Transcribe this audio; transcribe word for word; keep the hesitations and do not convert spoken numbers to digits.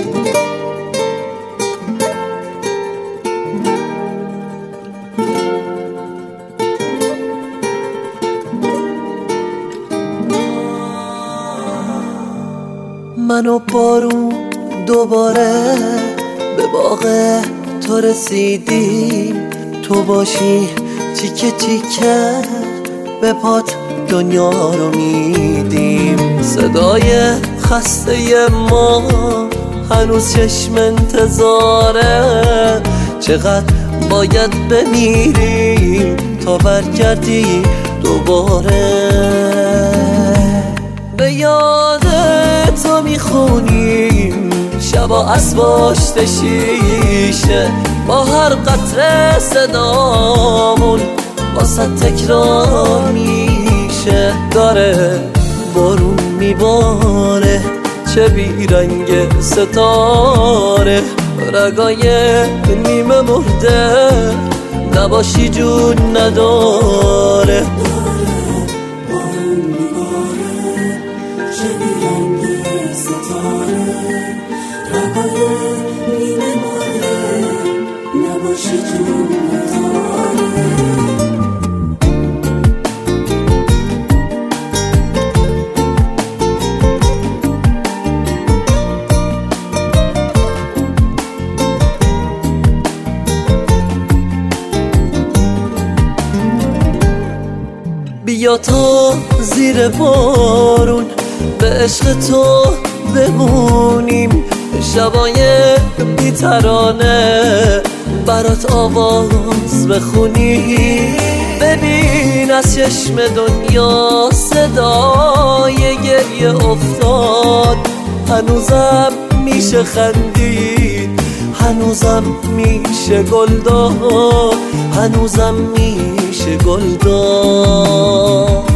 من و بارون دوباره به باغ تو رسیدیم، تو باشی تیکه تیکه به پات دنیا رو میدیم. صدای خسته ما هنوز چشم انتظاره، چقدر باید بمیریم تا برگردی دوباره. به یاد تو میخونیم شبا از پشت شیشه، با هر قطره صدامون واسه تکرار میشه. داره بارون میباره چه بیرنگ ستاره، رگای نیمه مرده نباشی جون نداره. بیا تا زیر بارون به عشق تو بمونیم، شبای بی‌ترانه برات آواز بخونیم. ببین از چشم دنیا صدای گریه افتاد، هنوزم میشه خندید، هنوزم میشه گل داد، هنوزم میشه گل داد.